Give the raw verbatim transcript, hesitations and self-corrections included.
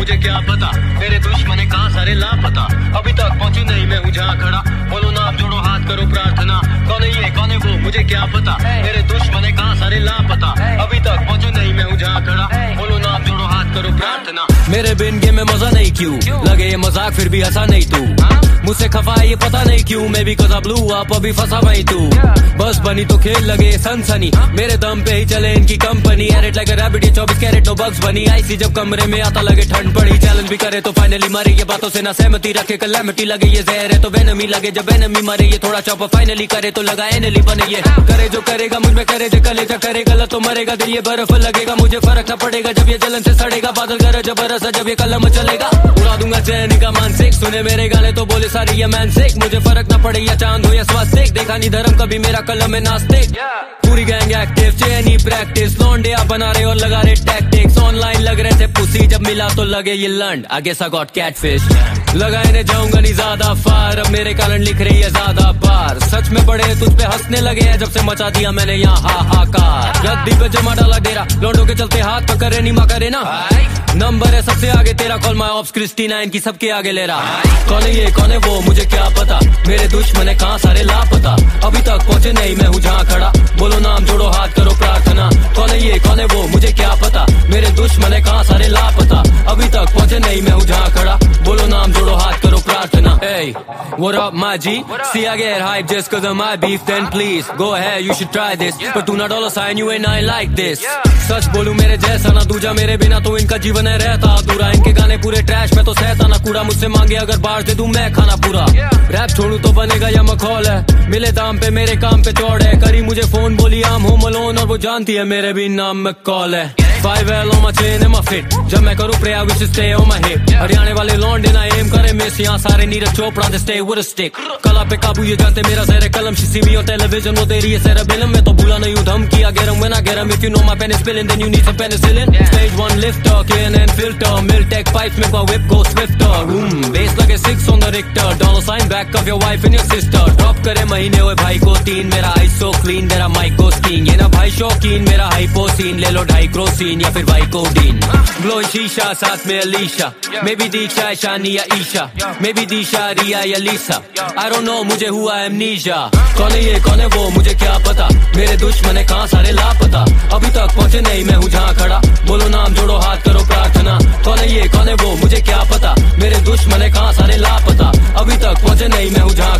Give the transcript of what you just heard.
मुझे क्या पता, मेरे दुश्मन कहाँ सारे लापता, अभी तक पहुंची नहीं मैं हूँ जहाँ खड़ा, बोलो नाम जोड़ो हाथ करो प्रार्थना, कौन है ये कौन है वो मुझे क्या पता, मेरे दुश्मन कहाँ सारे लापता, अभी तक पहुंची नहीं मैं हूँ जहाँ खड़ा, बोलो नाम जोड़ो हाथ करो प्रार्थना। मेरे बिन गेम में मजा नहीं क्यों लगे ये मजाक फिर भी हंसा नहीं तू, मुझसे खफा है ये पता नहीं क्यों, मैं भी कजा ब्लू आप अभी फंसा वही तू, बस बनी तो खेल लगे सनसनी, मेरे दम पे ही चले इनकी कंपनी, एरेट लाइक रैबिट ये चौबीस carat no bugs bunny, icy जब कमरे में आता लगे ठंड पड़ी, चैलेंज भी करे तो फाइनली मारे, ये बातों से ना सहमति रखे कलैमिटी लगे, ये जहर है तो वेनमी लगे, जब एनमी मारे ये थोड़ा चौपा फाइनली करे तो लगा एनली बने, ये करे जो करेगा मुझ में करे जो कलेजा करे गलत तो मरेगा, दिल ये बर्फ लगेगा मुझे फर्क न पड़ेगा, जब ये जलन से सड़ेगा बादल करे जबरदस्त जब ये कलम चलेगा, उड़ा दूंगा चैन का मानसिक, सुने मेरे गाने तो बोले सारी ये मैन सिक, मुझे फर्क न पड़े या चांद हो या स्वास्तिक, देखा नहीं धर्म कभी मेरा कलम है नास्तिक, पूरी गैंग एक्टिव चैनी प्रैक्टिस, लौंडे आप बना रहे और लगा रहे टैक्टिक्स, ऑनलाइन लग रहे थे पुसी जब मिला तो लगे ये लंड, I guess I got catfish, लगा इन्हें जाऊंगा नहीं ज्यादा फार, अब मेरे कारण लिख रही है ज्यादा बार, सच में बड़े तुझ पे हंसने लगे हैं जब से मचा दिया मैंने यहाँ हाहाकार, गद्दी पे जमा डाला डेरा, लौंडों के चलते हाथ पकड़े नहीं करे ना, नंबर है सबसे आगे तेरा, कॉल माय ऑप्स क्रिस्टीना इनकी सबके आगे ले रहा, कौन है ये कौन है वो मुझे क्या पता, मेरे दुश्मन कहाँ सारे लापता, अभी तक पहुंचे नहीं मैं हूँ जहाँ खड़ा, बोलो नाम जोड़ो हाथ करो प्रार्थना, कौन है ये कौन है वो मुझे क्या पता, मेरे दुश्मन कहाँ सारे लापता, अभी तक पहुंचे नहीं मैं हूँ जहाँ खड़ा, बोलो नाम जोड़ो हाथ करो प्रार्थना। Hey, what up my G? See I get hype just cause of my beef, then please go ahead you should try this, but तू ना dollar sign you ain't I like this, सच बोलूं मेरे जैसा ना दूजा, मेरे बिना तो इनका जीवन है रहता अधूरा, इनके गाने पूरे ट्रैश में तो सहता ना कूड़ा, मुझसे मांगे अगर बाहर दे दूं मैं खाना पूरा, रैप छोड़ूं तो बनेगा या मखौल है, मिले दाम पे मेरे काम पे चौड़ है, करी मुझे फोन बोली आम होम अलोन और वो जानती है मेरे भी नाम में कॉल है, five L on my chain and my fit, जब मैं करूं pray I wish to stay on my hip, Haryana वाले लौंडे ना एम करे मिस, यहाँ सारे Neeraj Chopra they stay with a stick, कला पे काबू ये जानते मेरा जहर कलम, she see me on television वो दे रही है cerebellum, मैं तो भूला नहीं हूँ धमकी I get 'em when I get 'em, if you know my pen is spilling then you need some penicillin, stage one lifter K N N filter, Miltech pipes make my whip go swifter, boom bass like a six on the Richter, dollar sign back of your wife and your sister, drop करे महीने हुए भाई को तीन, मेरा eyes so clean मेरा mic को skiing, ये ना भाई शौकीन मेरा हाइपो सीन, ले लो ढाई क्रोसीन या फिर भाई कोडीन, ग्लो शीशा साथ में अलीशा, मे बी दीक्षा शानी या ईशा, मे बी दीशा रिया या लीसा, आई डोंट नो मुझे हुआ एमनीशिया, कौन है ये कौन है वो मुझे क्या पता, मेरे दुश्मन कहाँ सारे लापता, अभी तक पहुंचे नहीं मैं हूँ जहाँ खड़ा, बोलो नाम जोड़ो हाथ करो प्रार्थना, कौन है ये कौन है वो मुझे क्या पता, मेरे दुश्मन कहाँ सारे लापता, अभी तक पहुंचे नहीं मैं हूँ जहाँ